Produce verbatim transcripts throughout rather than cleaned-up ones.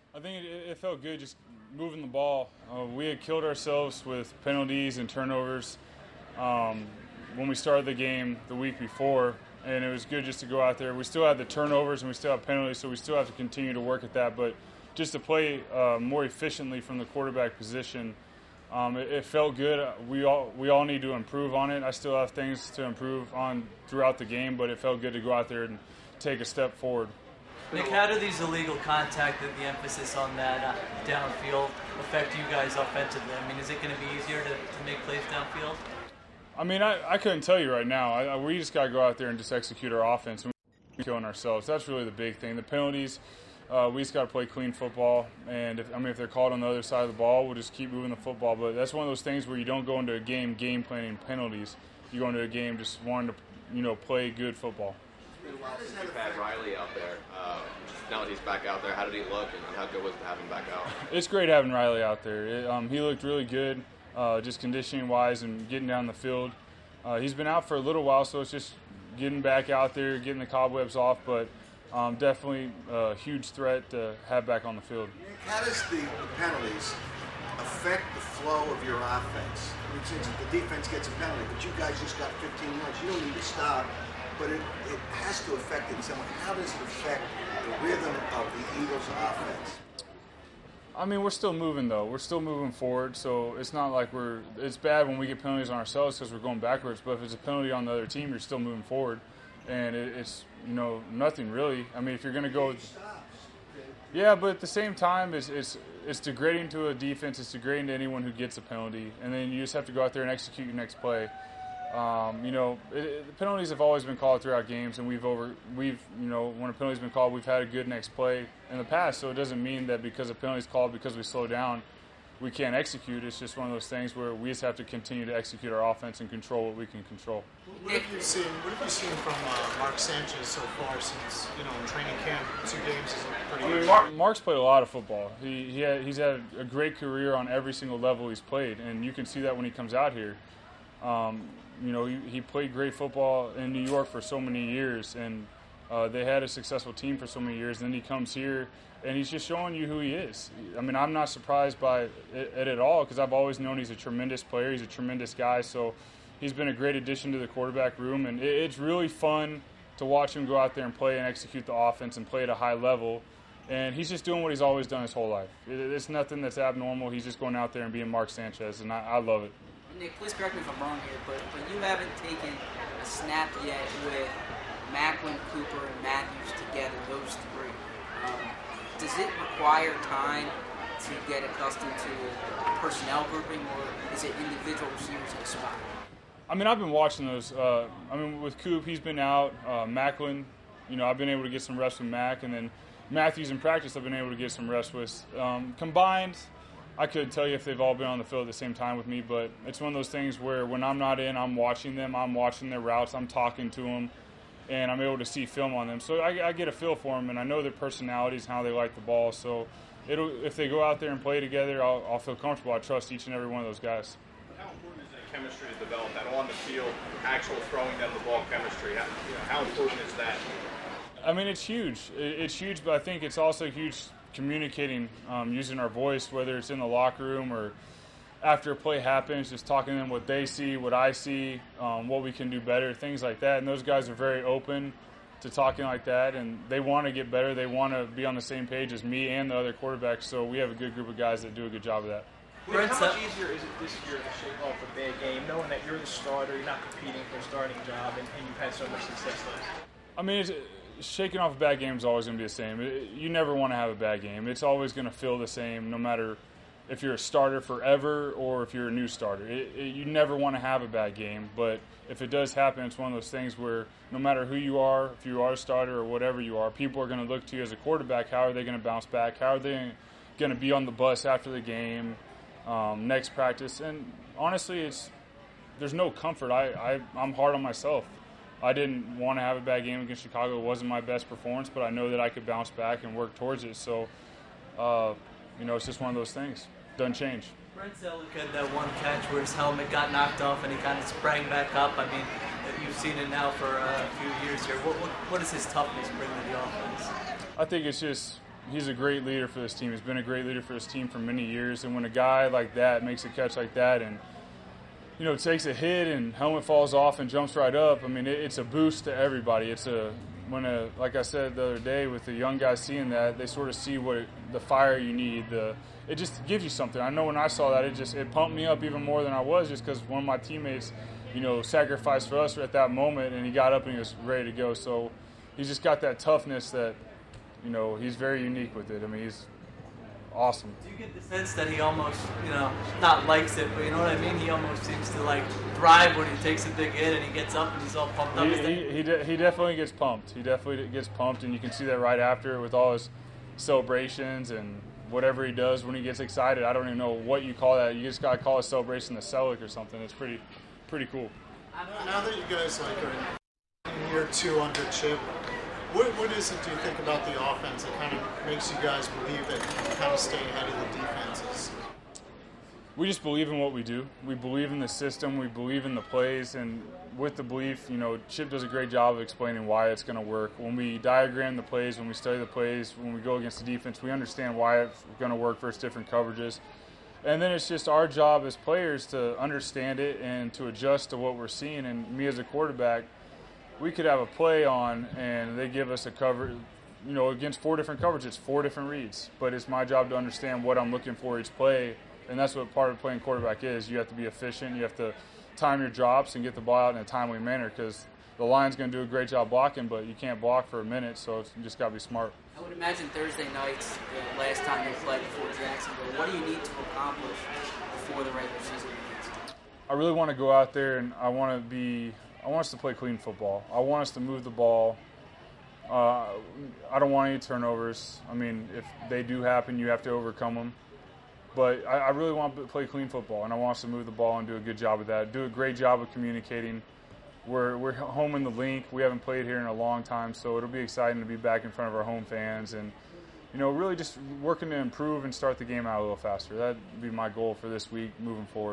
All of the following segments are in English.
I think it, it felt good just moving the ball. Uh, we had killed ourselves with penalties and turnovers um, when we started the game the week before, and it was good just to go out there. We still had the turnovers and we still have penalties, so we still have to continue to work at that. But just to play uh, more efficiently from the quarterback position, um, it, it felt good. We all we all need to improve on it. I still have things to improve on throughout the game, but it felt good to go out there and take a step forward. Nick, how do these illegal contact and the emphasis on that uh, downfield affect you guys offensively? I mean, is it going to be easier to, to make plays downfield? I mean, I, I couldn't tell you right now. I, I, we just got to go out there and just execute our offense and we're killing ourselves. That's really the big thing. The penalties, uh, we just got to play clean football. And, if, I mean, if they're called on the other side of the ball, we'll just keep moving the football. But that's one of those things where you don't go into a game game planning penalties. You go into a game just wanting to, you know, play good football. You've had Riley out there. Uh, now that he's back out there, how did he look, and how good was it to have him back out? It's great having Riley out there. It, um, he looked really good, uh, just conditioning-wise and getting down the field. Uh, he's been out for a little while, so it's just getting back out there, getting the cobwebs off, but um, definitely a huge threat to have back on the field. How does the penalties affect the flow of your offense? I mean, since the defense gets a penalty, but you guys just got fifteen yards, you don't need to stop. But it, it has to affect it somehow. How does it affect the rhythm of the Eagles' offense? I mean, we're still moving, though. We're still moving forward, so it's not like we're – it's bad when we get penalties on ourselves because we're going backwards, but if it's a penalty on the other team, you're still moving forward. And it, it's, you know, nothing really. I mean, if you're going to go – yeah, but at the same time, it's, it's, it's degrading to a defense. It's degrading to anyone who gets a penalty. And then you just have to go out there and execute your next play. Um, you know, it, it, the penalties have always been called throughout games, and we've over, we've, you know, when a penalty's been called, we've had a good next play in the past. So it doesn't mean that because a penalty's called because we slow down, we can't execute. It's just one of those things where we just have to continue to execute our offense and control what we can control. What have you seen? What have you seen from uh, Mark Sanchez so far since, you know, in training camp? Two games is pretty. I mean, Mark, Mark's played a lot of football. He, he had, he's had a great career on every single level he's played, and you can see that when he comes out here. Um, You know, he, he played great football in New York for so many years, and uh, they had a successful team for so many years. And then he comes here, and he's just showing you who he is. I mean, I'm not surprised by it, it at all because I've always known he's a tremendous player. He's a tremendous guy, so he's been a great addition to the quarterback room. And it, it's really fun to watch him go out there and play and execute the offense and play at a high level. And he's just doing what he's always done his whole life. It, it's nothing that's abnormal. He's just going out there and being Mark Sanchez, and I, I love it. Nick, please correct me if I'm wrong here, but, but you haven't taken a snap yet with Maclin, Cooper, and Matthews together, those three. Um, does it require time to get accustomed to personnel grouping, or is it individual receivers in a spot? I mean, I've been watching those. Uh, I mean, with Coop, he's been out. Uh, Maclin, you know, I've been able to get some rest with Mac, and then Matthews in practice, I've been able to get some rest with. Um, combined, I couldn't tell you if they've all been on the field at the same time with me, but it's one of those things where when I'm not in, I'm watching them, I'm watching their routes, I'm talking to them, and I'm able to see film on them. So I, I get a feel for them, and I know their personalities, how they like the ball. So it'll, if they go out there and play together, I'll, I'll feel comfortable. I trust each and every one of those guys. How important is that chemistry to develop, that on the field, actual throwing them the ball chemistry? How, you know, how important is that? I mean, it's huge. It's huge, but I think it's also huge communicating, um, using our voice, whether it's in the locker room or after a play happens, just talking to them what they see, what I see, um, what we can do better, things like that. And those guys are very open to talking like that, and they want to get better. They want to be on the same page as me and the other quarterbacks, so we have a good group of guys that do a good job of that. Nick, how much easier is it this year to shake off a bad game, knowing that you're the starter, you're not competing for a starting job, and, and you've had so much success last year? I mean, it's, shaking off a bad game is always going to be the same. It, you never want to have a bad game. It's always going to feel the same, no matter if you're a starter forever or if you're a new starter. It, it, you never want to have a bad game, but if it does happen, it's one of those things where no matter who you are, if you are a starter or whatever you are, people are going to look to you as a quarterback. How are they going to bounce back? How are they going to be on the bus after the game, um, next practice? And honestly, it's there's no comfort. I, I, I'm hard on myself. I didn't want to have a bad game against Chicago. It wasn't my best performance, but I know that I could bounce back and work towards it. So, uh, you know, it's just one of those things. Doesn't change. Brent Zellick had that one catch where his helmet got knocked off and he kind of sprang back up. I mean, you've seen it now for a few years here. What, what, what does his toughness bring to the offense? I think it's just he's a great leader for this team. He's been a great leader for this team for many years. And when a guy like that makes a catch like that and, you know, takes a hit and helmet falls off and jumps right up, I mean, it, it's a boost to everybody. It's a when a like I said the other day with the young guys seeing that, they sort of see what it, the fire you need. The it just gives you something. I know when I saw that, it just it pumped me up even more than I was, just because one of my teammates, you know, sacrificed for us at that moment, and he got up and he was ready to go. So he's just got that toughness that, you know, he's very unique with it. I mean, he's awesome. Do you get the sense that he almost, you know, not likes it, but you know what I mean? He almost seems to, like, thrive when he takes a big hit and he gets up and he's all pumped up. He, he, he, de- he definitely gets pumped. He definitely gets pumped, and you can see that right after with all his celebrations and whatever he does when he gets excited. I don't even know what you call that. You just got to call a celebration the Selleck or something. It's pretty pretty cool. Now that you guys like are in year two under Chip, What, what is it, do you think, about the offense that kind of makes you guys believe that you can kind of stay ahead of the defenses? We just believe in what we do. We believe in the system. We believe in the plays. And with the belief, you know, Chip does a great job of explaining why it's going to work. When we diagram the plays, when we study the plays, when we go against the defense, we understand why it's going to work versus different coverages. And then it's just our job as players to understand it and to adjust to what we're seeing. And me as a quarterback, we could have a play on and they give us a cover, you know, against four different coverages, four different reads. But it's my job to understand what I'm looking for each play, and that's what part of playing quarterback is. You have to be efficient. You have to time your drops and get the ball out in a timely manner, because the line's going to do a great job blocking, but you can't block for a minute, so you just got to be smart. I would imagine Thursday nights, the last time they played before Jacksonville, what do you need to accomplish before the regular season begins? I really want to go out there and I want to be – I want us to play clean football. I want us to move the ball. Uh, I don't want any turnovers. I mean, if they do happen, you have to overcome them. But I, I really want to play clean football, and I want us to move the ball and do a good job of that. Do a great job of communicating. We're we're home in the Link. We haven't played here in a long time, so it'll be exciting to be back in front of our home fans. And, you know, really just working to improve and start the game out a little faster. That would be my goal for this week moving forward.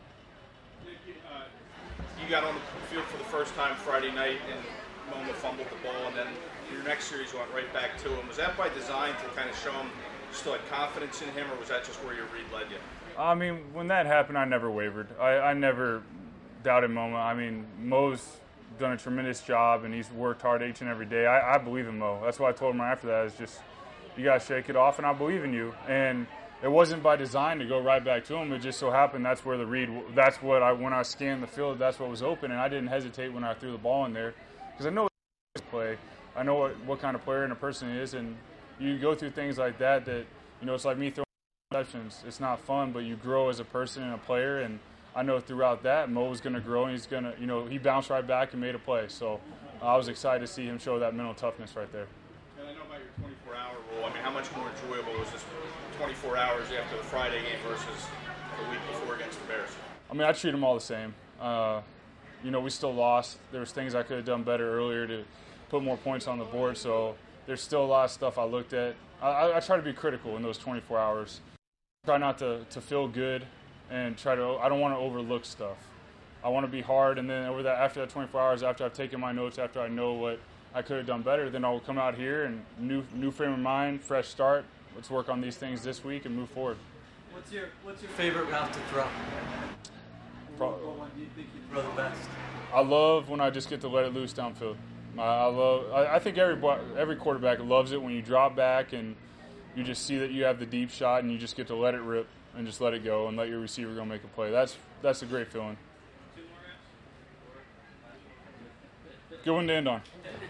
You got on the field for the first time Friday night, and Moma fumbled the ball, and then your next series went right back to him. Was that by design to kind of show him you still had confidence in him, or was that just where your read led you? I mean, when that happened, I never wavered. I, I never doubted Moma. I mean, Mo's done a tremendous job, and he's worked hard each and every day. I, I believe in Mo. That's why I told him right after that, is just, you got to shake it off, and I believe in you. And it wasn't by design to go right back to him. It just so happened that's where the read, that's what I, when I scanned the field, that's what was open, and I didn't hesitate when I threw the ball in there, because I know it's play. I know what, what kind of player and a person is, and you go through things like that that, you know, it's like me throwing interceptions. It's not fun, but you grow as a person and a player, and I know throughout that Mo was going to grow, and he's going to, you know, he bounced right back and made a play. So uh, I was excited to see him show that mental toughness right there. And I know about your twenty-four hour rule. I mean, how much more enjoyable was this twenty-four hours after the Friday game versus the week before against the Bears? I mean, I treat them all the same. Uh, you know, we still lost. There was things I could have done better earlier to put more points on the board, so there's still a lot of stuff I looked at. I, I try to be critical in those twenty-four hours. Try not to, to feel good and try to – I don't want to overlook stuff. I want to be hard, and then over that, after that twenty-four hours, after I've taken my notes, after I know what I could have done better, then I'll come out here and new new frame of mind, fresh start. Let's work on these things this week and move forward. What's your What's your favorite route to throw? Pro- what one do you think you throw the best? I love when I just get to let it loose downfield. I, I love. I, I think every every quarterback loves it when you drop back and you just see that you have the deep shot and you just get to let it rip and just let it go and let your receiver go make a play. That's that's a great feeling. Good one to end on.